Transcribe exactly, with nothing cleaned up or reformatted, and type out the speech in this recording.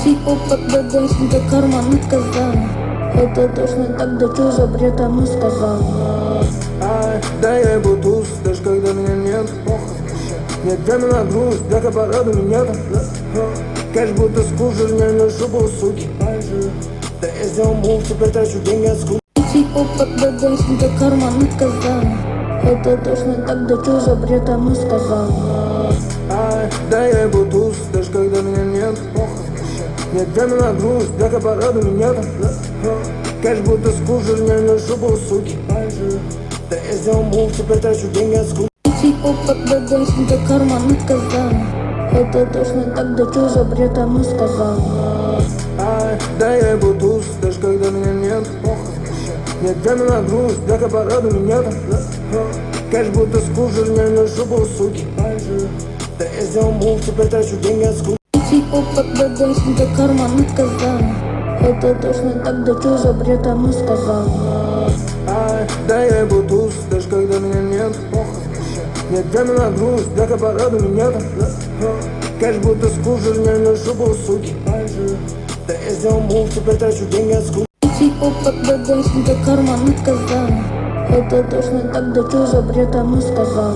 Опыт дадим до кармана казал. Это точно так, да чё за бред ему сказал? Ай, да я ебу туз, даже когда меня нет. Нет времени на грусть, бляха пораду меня там. Кэш будто скужер, не ношу был суки. Да я сделал мув, теперь трачу деньги от скуки. Опыт дадим до кармана казал. Это точно так, да чё за бред ему сказал? Ай, да я ебу туз, даже когда меня нет. Нет времени на грусть, бляха пораду меня там. Кэш будто скужер, не ношу был суки. Да я сделал мув, теперь трачу деньги от скуки. Опыт дадим до кармана казал. Это точно так, да чё за бред ему сказал? Ай, да я ебу туз, даже когда меня нет. Нет времени на грусть, бляха пораду меня там. Кэш будто скужер, не ношу был суки. Да я сделал мув, теперь трачу деньги от скуки. Опыт дадим до кармана казал. Это точно так, да чё за бред ему сказал? Ай, да я ебу туз, даже когда меня нет. Нет времени на грусть, бляха пораду меня там. Кэш будто скужер, не ношу был суки. Да я сделал мув, теперь трачу деньги от скуки. Опыт дадим до кармана казал. Это точно так, да чё за бред ему сказал?